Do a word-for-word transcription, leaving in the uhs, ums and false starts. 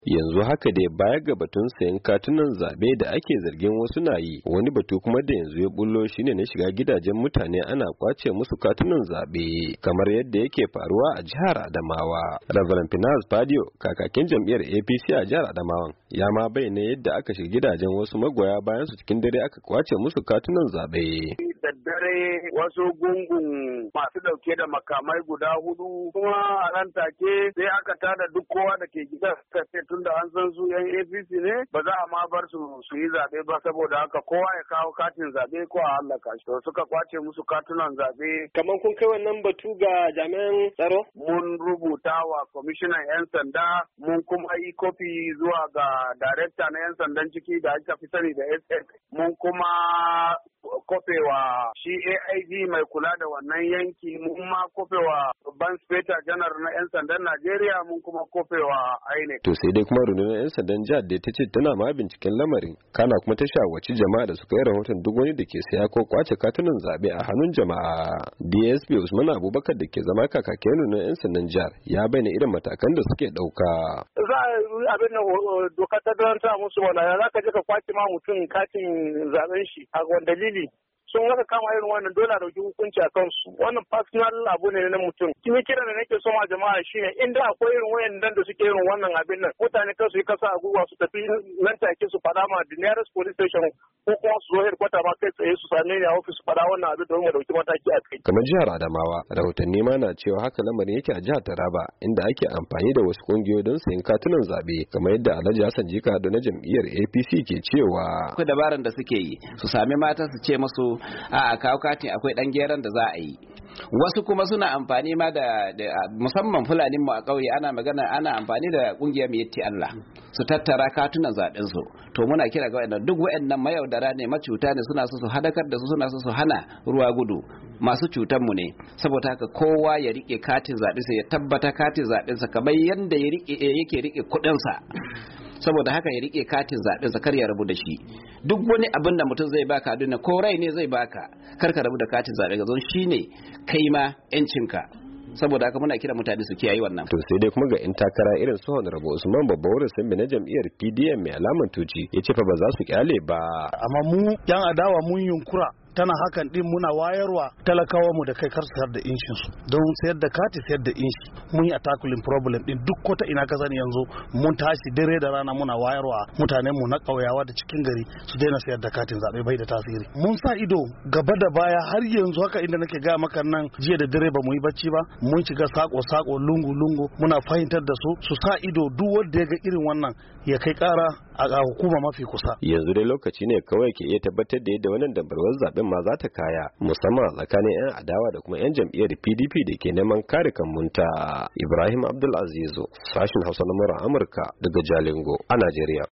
yanzu haka dai baya ga batun sayan katunan zabe da ake zargin wasu na yi, wani batu kuma da yanzu ya bullo shine na shiga gidajen mutane ana kwace musu katunan zabe kamar yadda yake faruwa a jihar Adamawa. Reverend Finance Padio, kakakin jam'iyyar A P C a jihar Adamawan, ya ma bayyana yadda aka shiga gidajen wasu magoya bayan su cikin dare aka kwace musu katunan zabe. Daddare wasu gungun masu dauke da makamai guda hudu kuma a nan take sai aka tada duk kowa da ke gidan suka ce tunda an san su yan A P C ne ba za a ma bar su su yi zabe ba, saboda haka kowa ya kawo katin zabe ko a hallaka shi. Suka kwace musu katunan zabe. Kamar kun kai wannan batu ga jami'an tsaro? Mun rubuta wa kwamishinan yan sanda, mun kuma yi kofi zuwa ga darekta na yan sandan ciki da aka fi sani da S S, mun kuma kofewa shi A I G mai kula da wannan yanki, mun ma kofewa babban speta janar na yan sandan Najeriya, mun kuma kofewa I N E C. To sai dai kuma rundunar yan sandan jihar da ta ce tana ma binciken lamarin, kana kuma ta shawarci jama'a da suka yi rahoton duk wani da ke saya ko kwace katunan zabe a hannun jama'a. D S P Usman Abubakar da ke zama kakakin rundunar yan sandan jihar ya bayyana irin matakan da suke dauka. Za a yi abin da doka ta ta musu wala za ka je ka kwace ma mutum katin zaben shi a wani dalili. Sun haka kama irin wannan dole a dauki hukunci a kansu. Wannan personal abu ne na mutum. Kimi kira da nake so ma jama'a shine inda akwai irin wayannan da suke irin wannan abin nan, mutane kansu yi kasa a gugwa su tafi nan take su fada ma the nearest police station ko kuma su zo headquarter ma kai tsaye su same ni a office su fada wannan abin don mu dauki mataki a kai. Kamar jihar Adamawa, rahotanni ma na cewa haka lamarin yake a jihar Taraba, inda ake amfani da wasu kungiyoyi don sayan katunan zabe, kamar yadda Alhaji Hassan Jika da na jam'iyyar A P C ke cewa. Akwai dabaran da suke yi, su sami mata su ce musu a kawo katin akwai dan geran da za a yi. Wasu kuma suna amfani ma da, musamman fulanin mu a ƙauye ana magana ana amfani da kungiyar Miyetti Allah su tattara katunan zaɓen su. To muna kira ga waɗannan duk waɗannan mayaudara ne, macuta ne, suna so su hadakar da su, suna so su hana ruwa gudu. Masu cutan mu ne, saboda haka kowa ya rike katin zaɓe sa, ya tabbata katin zaɓen sa kamar yanda ya rike yake rike kuɗin sa. Saboda haka ya rike katin zaɓen sa, kar ya rabu da shi. Duk wani abin da mutum zai baka a duniya ko rai ne zai baka, kar ka rabu da katin zaɓe, gazon shine kai ma yancinka. Saboda haka muna kira mutane su kiyaye wannan. To sai dai kuma ga in takara irin su Honorable Usman Babba wurin Sambi na jam'iyyar P D M mai alaman tuci, ya ce fa ba za su kyale ba. Amma mu yan adawa mun yunkura tana hakan din muna wayarwa talakawa mu da kai kar sayar da inshin su, don sayar da kati sayar da inshi mun yi tackling problem din duk kota ina ka sani yanzu. Mun tashi dare da rana muna wayarwa mutanen mu na kauyawa da cikin gari su daina sayar da katin zabe, bai da tasiri. Mun sa ido gaba da baya har yanzu haka inda nake ga maka nan, jiya da dare ba mu yi bacci ba, mun shiga sako sako lungu lungu muna fahimtar da su su sa ido duk wanda ya ga irin wannan ya kai kara a hukuma mafi kusa. Yanzu dai lokaci ne kawai ke iya tabbatar da yadda wannan dambarwar zaben ma za ta kaya, musamman tsakanin 'yan adawa da kuma 'yan jam'iyyar P D P da ke neman kare kanmunta. Ibrahim Abdulaziz, sashin Hausa na Amurka daga Jalingo a Najeriya.